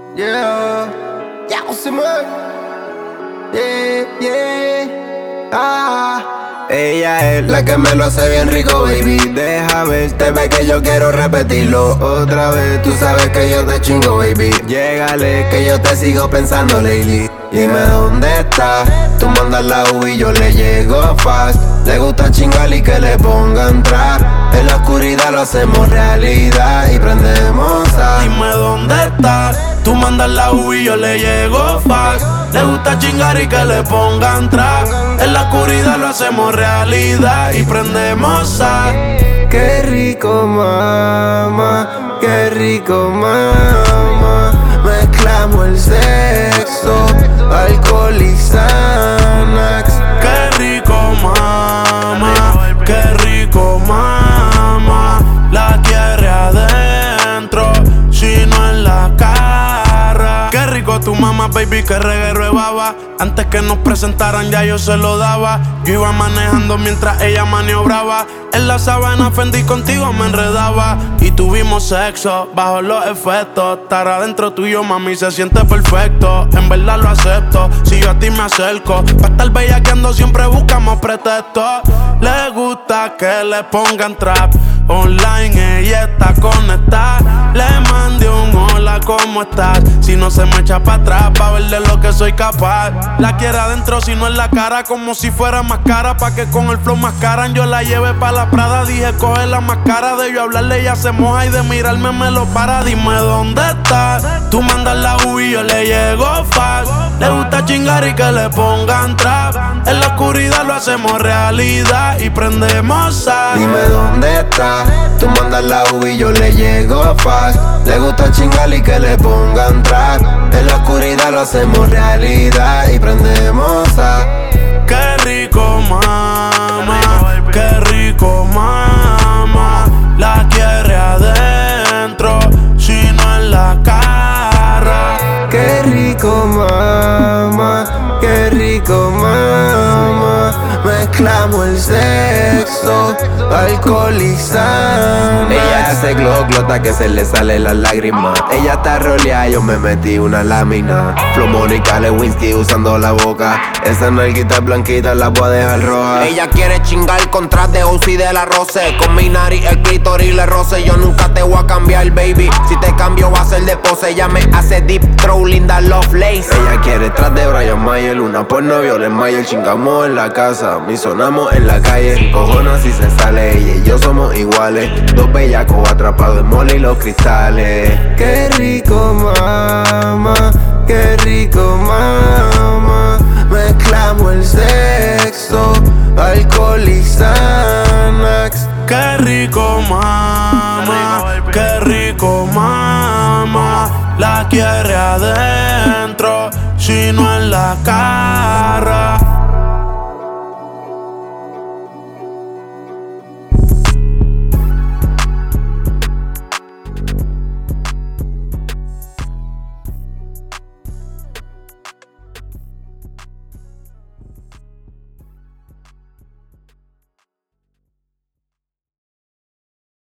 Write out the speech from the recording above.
Yeah, ya se mueve. Ella es la que me lo hace bien rico, baby. Deja verte, ve que yo quiero repetirlo otra vez. Tú sabes que yo te chingo, baby. Llégale, que yo te sigo pensando, lately. Dime dónde estás, tú mandas la U y yo le llego fast. Le gusta chingar y que le pongan trap. En la oscuridad lo hacemos realidad y prendemos a. Dime dónde estás, tú mandas la U y yo le llego fast. Le gusta chingar y que le pongan trap. En la oscuridad lo hacemos realidad y prendemos a. Qué rico, mama, qué rico, mama. Mezclamos el sexo, alcohol y Xanax. Qué rico, mama, qué rico, mama. La quiere adentro, si no en la cara. Qué rico tu mamá, baby, que reguero de baba. Antes que nos presentaran ya yo se lo daba. Yo iba manejando mientras ella maniobraba. En la sábana Fendi contigo me enredaba. Y tuvimos sexo bajo los efectos. Estar adentro tuyo, mami, se siente perfecto. En verdad lo acepto, si yo a ti me acerco. Pa' estar bellaqueando siempre buscamos pretextos. Le gusta que le pongan trap. Online ella está conectada. Le mandé un hola, ¿cómo estás? Si no se me echa pa' atrás, pa' ver de lo que soy capaz. La quiere adentro, si no en la cara, como si fuera más cara. Pa' que con el flow mascaran, yo la lleve pa' la Prada. Dije, coge la máscara de yo hablarle, ella se moja y de mirarme me lo para. Dime dónde estás, tú mandas la U y yo le llego fast. Le gusta chingar y que le pongan trap. En la oscuridad lo hacemos realidad y prendemos a. Dime dónde estás, tú mandas la U y yo le llego fast. Le gusta chingar y que le pongan trap. En la oscuridad lo hacemos realidad y prendemos a. Qué rico, mama, qué rico, mama. La quiere adentro, si no en la cara. Qué rico, mama, qué rico, mama. Mezclamos el sexo, alcohol y Xanax. Ella hace glota que se le sale la lágrima. Ella está roleada, yo me metí una lámina. Flow Mónica Lewinsky usando la boca. Esa nalguita blanquita la voy a dejar roja. Ella quiere chingar con trap de Uzi de la Rose. Con mi nariz el clítoris le roce. Yo nunca te voy a cambiar, baby. Si te cambio va a ser de pose. Ella me hace deep throw, linda Lovelace. Ella quiere tras de Brian Mayer. Una porno Violet Mayer. Chingamos en la casa, mi sonamos en la calle. Cojones si se sale, ella y yo somos iguales. Dos bellacos atrapados en mole y los cristales. Qué rico, mama, qué rico, mama. Mezclamos el sexo, alcohol y Xanax. Qué rico, mama, qué rico, mama. La quiere adentro, si no en la cara.